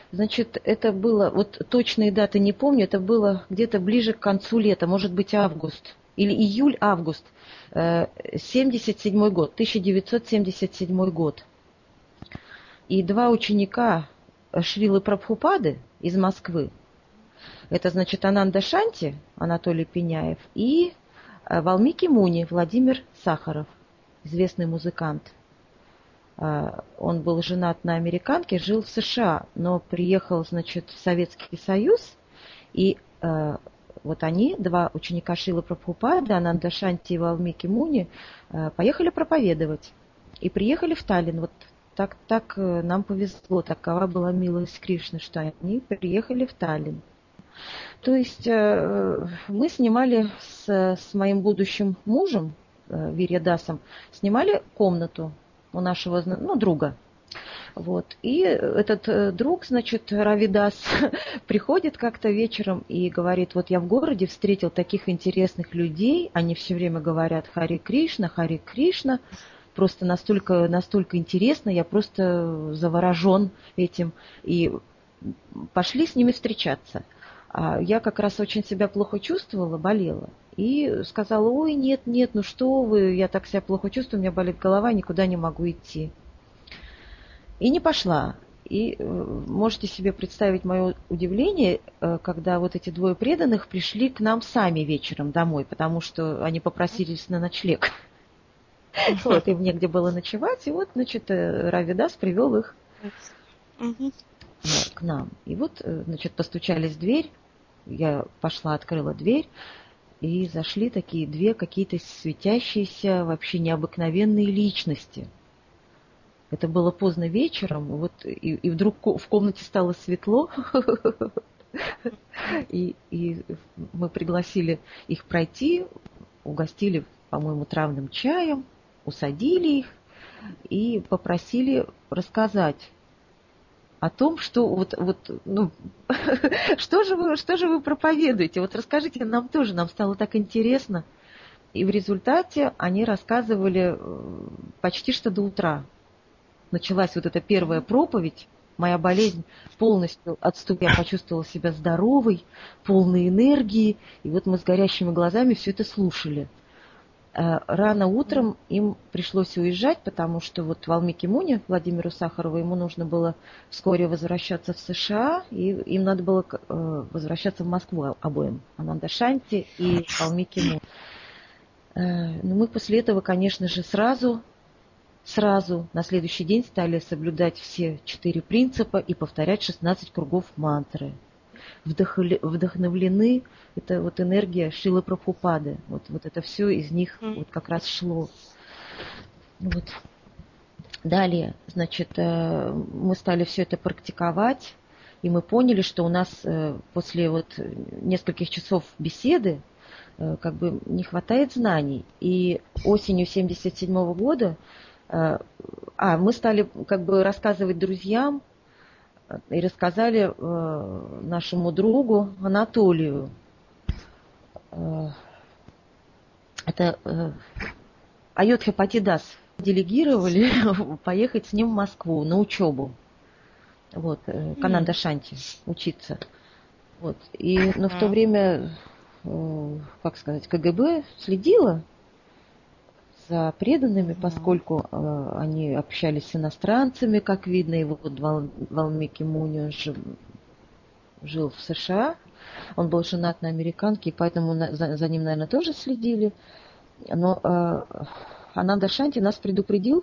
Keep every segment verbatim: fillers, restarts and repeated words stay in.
Значит, это было, вот точные даты не помню, это было где-то ближе к концу лета, может быть, август, или июль-август, семьдесят седьмой год, тысяча девятьсот семьдесят седьмой год. И два ученика Шрилы Прабхупады из Москвы, это, значит, Ананда Шанти, Анатолий Пеняев, и Валмики Муни, Владимир Сахаров, известный музыкант. Он был женат на американке, жил в США, но приехал, значит, в Советский Союз, и э, вот они, два ученика Шрилы Прабхупады, Ананда Шанти и Валмики Муни, э, поехали проповедовать. И приехали в Таллин. Вот так, так нам повезло, такова была милость Кришны, что они приехали в Таллин. То есть э, мы снимали с, с моим будущим мужем, э, Вирьядасом, снимали комнату у нашего, ну, друга. Вот. И этот друг, значит, Равидас, приходит как-то вечером и говорит, вот я в городе встретил таких интересных людей, они все время говорят Харе Кришна, Харе Кришна, просто настолько, настолько интересно, я просто заворожен этим, и пошли с ними встречаться. А я как раз очень себя плохо чувствовала, болела. И сказала, ой, нет, нет, ну что вы, я так себя плохо чувствую, у меня болит голова, никуда не могу идти. И не пошла. И можете себе представить мое удивление, когда вот эти двое преданных пришли к нам сами вечером домой, потому что они попросились на ночлег. Вот, им негде было ночевать, и вот, значит, Равидас привел их к нам. И вот, значит, постучались в дверь, я пошла, открыла дверь, и зашли такие две какие-то светящиеся, вообще необыкновенные личности. Это было поздно вечером, вот, и, и вдруг в комнате стало светло, и, и мы пригласили их пройти, угостили, по-моему, травным чаем, усадили их и попросили рассказать о том, что вот, вот, ну, что же вы, что же вы проповедуете? Вот расскажите нам тоже, нам стало так интересно. И в результате они рассказывали почти что до утра. Началась вот эта первая проповедь, моя болезнь полностью отступила, я почувствовала себя здоровой, полной энергии, и вот мы с горящими глазами все это слушали. Рано утром им пришлось уезжать, потому что вот Валмики Муни, Владимиру Сахарову, ему нужно было вскоре возвращаться в США, и им надо было возвращаться в Москву обоим, Ананда Шанти и Валмики Муни. Но мы после этого, конечно же, сразу, сразу на следующий день стали соблюдать все четыре принципа и повторять шестнадцать кругов мантры. Вдохновлены, это вот энергия Шрилы Прабхупады, вот, вот это все из них вот как раз шло. Вот. Далее, значит, мы стали все это практиковать, и мы поняли, что у нас после вот нескольких часов беседы как бы не хватает знаний. И осенью семьдесят седьмого года а, мы стали как бы рассказывать друзьям, и рассказали э, нашему другу Анатолию. Э, это э, Айодхя Патидас делегировали поехать с ним в Москву на учебу. Вот, э, к Ананда Шанти учиться. Вот. И, но в то время, э, как сказать, КГБ следила за преданными, поскольку э, они общались с иностранцами, как видно, и вот Валмики Муни, он же жил в США, он был женат на американке, и поэтому на, за, за ним, наверное, тоже следили. Но э, Ананда Шанти нас предупредил,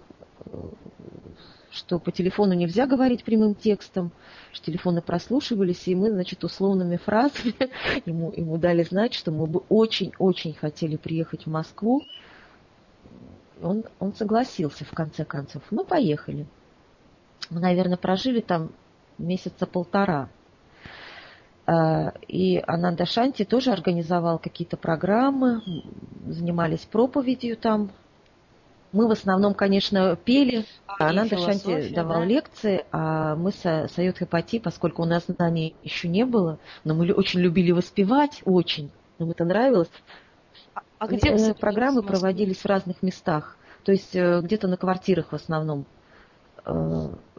что по телефону нельзя говорить прямым текстом, что телефоны прослушивались, и мы, значит, условными фразами ему, ему дали знать, что мы бы очень-очень хотели приехать в Москву. Он, он согласился, в конце концов. Мы поехали. Мы, наверное, прожили там месяца полтора. И Ананда Шанти тоже организовал какие-то программы, занимались проповедью там. Мы в основном, конечно, пели. А Ананда Шанти давал, да, лекции, а мы с Айодхой Пати, поскольку у нас знаний еще не было, но мы очень любили воспевать, очень. Нам это нравилось. А где программы проводились в разных местах, то есть где-то на квартирах в основном.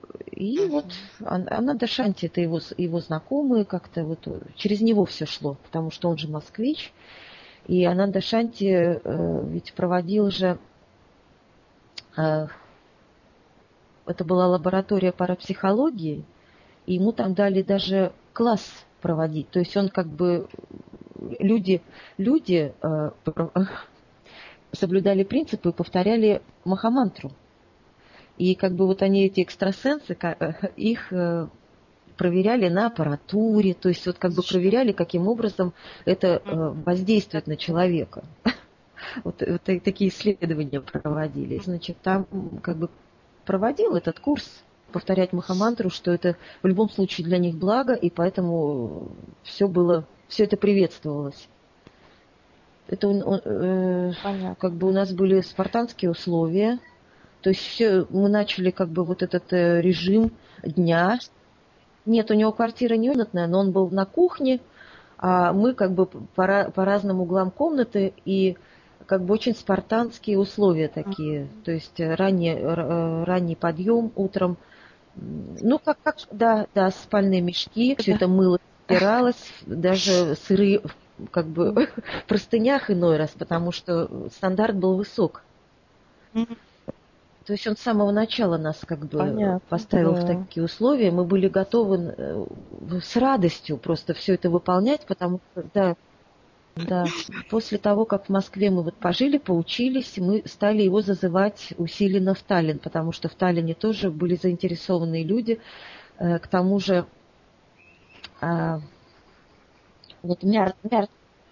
И Мгм. вот Ананда Шанти, это его, его знакомые, как-то вот через него все шло, потому что он же москвич. И Ананда Шанти э, ведь проводил же, э, это была лаборатория парапсихологии, и ему там дали даже класс проводить. То есть он как бы, люди, люди э, соблюдали принципы и повторяли махамантру. И как бы вот они, эти экстрасенсы, их проверяли на аппаратуре, то есть вот как бы проверяли, каким образом это воздействует на человека. Вот, вот такие исследования проводили. Значит, там как бы проводил этот курс повторять махамантру, что это в любом случае для них благо, и поэтому все было, все это приветствовалось. Это э, как бы у нас были спартанские условия, то есть все, мы начали как бы вот этот э, режим дня. Нет, у него квартира не комнатная, но он был на кухне, а мы как бы по, по разным углам комнаты, и как бы очень спартанские условия такие. То есть ранний, ранний подъем утром. Ну, как, как да, да, спальные мешки, все это мыло стиралось, даже сырые как бы в простынях иной раз, потому что стандарт был высок. То есть он с самого начала нас как бы Понятно, поставил да. в такие условия. Мы были готовы с радостью просто все это выполнять, потому что, да, да, после того, как в Москве мы вот пожили, поучились, мы стали его зазывать усиленно в Таллин, потому что в Таллине тоже были заинтересованные люди. К тому же вот Мярт, Мярт,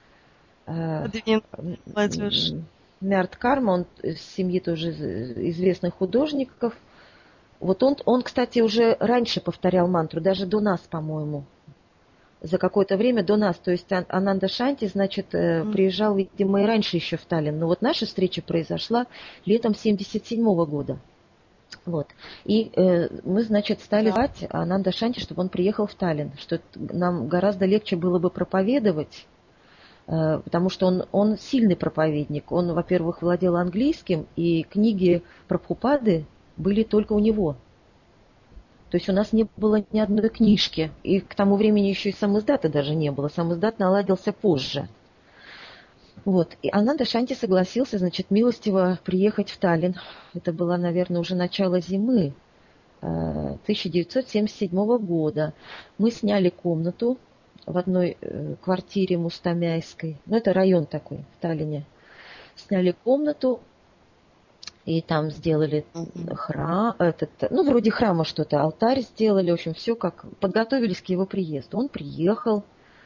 Мярт Карма, он из семьи тоже известных художников. Вот он, он, кстати, уже раньше повторял мантру, даже до нас, по-моему, за какое-то время до нас. То есть Ананда Шанти, значит, mm. приезжал, видимо, и раньше еще в Таллин. Но вот наша встреча произошла летом семьдесят седьмого года. Вот. И э, мы, значит, стали звать yeah. Ананда Шанти, чтобы он приехал в Таллин, что нам гораздо легче было бы проповедовать, э, потому что он, он сильный проповедник. Он, во-первых, владел английским, и книги Прабхупады были только у него. То есть у нас не было ни одной книжки. И к тому времени еще и самиздата даже не было. Самиздат наладился позже. Вот. И Ананда Шанти согласился, значит, милостиво приехать в Таллин. Это было, наверное, уже начало зимы тысяча девятьсот семьдесят седьмого года. Мы сняли комнату в одной квартире Мустамяйской. Ну, это район такой в Таллине. Сняли комнату. И там сделали храм, этот, ну, вроде храма что-то, алтарь сделали, в общем, все как, подготовились к его приезду. Он приехал,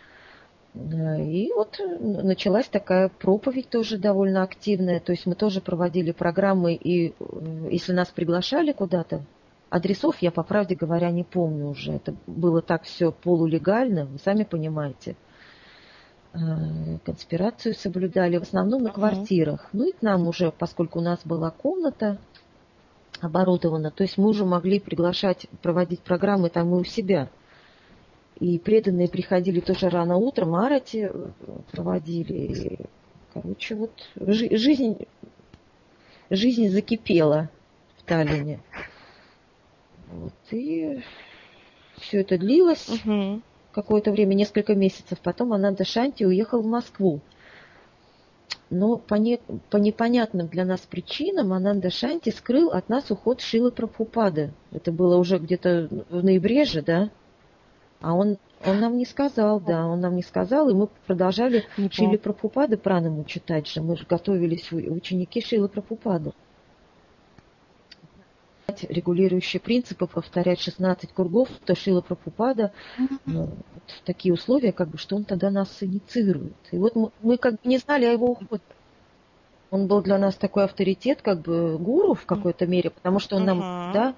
и вот началась такая проповедь тоже довольно активная, то есть мы тоже проводили программы, и если нас приглашали куда-то, адресов я, по правде говоря, не помню уже, это было так все полулегально, вы сами понимаете. Конспирацию соблюдали, в основном на квартирах. Ну и к нам уже, поскольку у нас была комната оборудована, то есть мы уже могли приглашать, проводить программы там и у себя. И преданные приходили тоже рано утром, арати проводили. Короче, вот жи- жизнь, жизнь закипела в Таллине. Вот, и все это длилось. Угу. Какое-то время, несколько месяцев. Потом Ананда Шанти уехал в Москву. Но по, не, по непонятным для нас причинам Ананда Шанти скрыл от нас уход Шрилы Прабхупады. Это было уже где-то в ноябре же, да? А он, он нам не сказал, да, он нам не сказал, и мы продолжали Шрилы Прабхупады пранаму читать же. Мы же готовились ученики Шрилы Прабхупады. Регулирующие принципы, повторять шестнадцать кругов, то Шрила Прабхупада, ну, вот такие условия, как бы, что он тогда нас инициирует. И вот мы, мы как бы не знали о его уходе. Он был для нас такой авторитет, как бы гуру в какой-то мере, потому что он нам, uh-huh. да,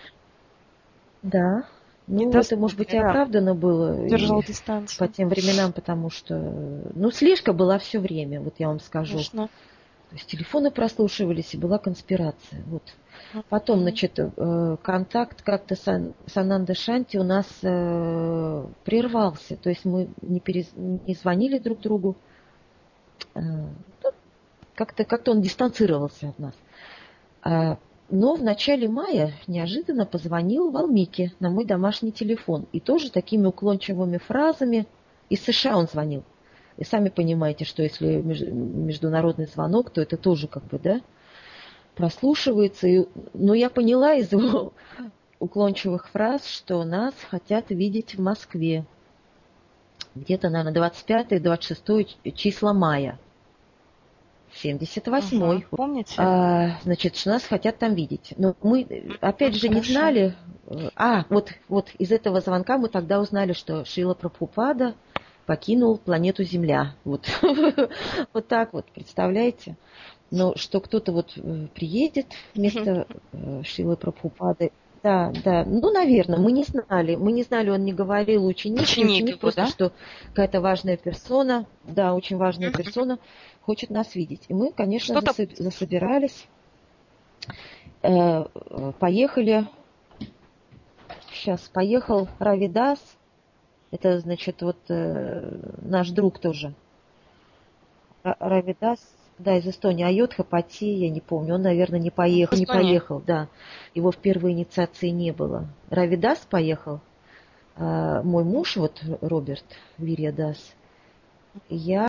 да, ну это, может быть, и оправдано было держал дистанцию по тем временам, потому что, ну, слежка была все время, вот я вам скажу. Конечно. То есть телефоны прослушивались, и была конспирация. Вот. Потом, значит, контакт как-то с Ананда Шанти у нас прервался. То есть мы не, перез... не звонили друг другу. Как-то, как-то он дистанцировался от нас. Но в начале мая неожиданно позвонил Валмики на мой домашний телефон. И тоже такими уклончивыми фразами. Из США он звонил. И сами понимаете, что если международный звонок, то это тоже как бы, да, прослушивается. И, но я поняла из его уклончивых фраз, что нас хотят видеть в Москве. Где-то, наверное, двадцать пятое двадцать шестое числа мая. семьдесят восьмой. Ага, помните? А, значит, что нас хотят там видеть. Но мы, опять же, Хорошо. не знали. А, вот, вот из этого звонка мы тогда узнали, что Шрила Прабхупада покинул планету Земля. Вот, вот так вот, представляете? Но что кто-то вот приедет вместо Шрилы Прабхупады. Да, да, ну, наверное, мы не знали. Мы не знали, он не говорил ученик, Ученик не ученик, его, просто, да? что какая-то важная персона, да, очень важная персона хочет нас видеть. И мы, конечно, Что-то... засоб- засобирались, э, поехали. Сейчас поехал Равидас, это, значит, вот э, наш друг тоже. Ра- Равидас, да, из Эстонии, Айотха Пати, я не помню, он, наверное, не поехал, не Эстония. поехал, да, его в первой инициации не было. Равидас поехал, а мой муж, вот Роберт Вирьядас, я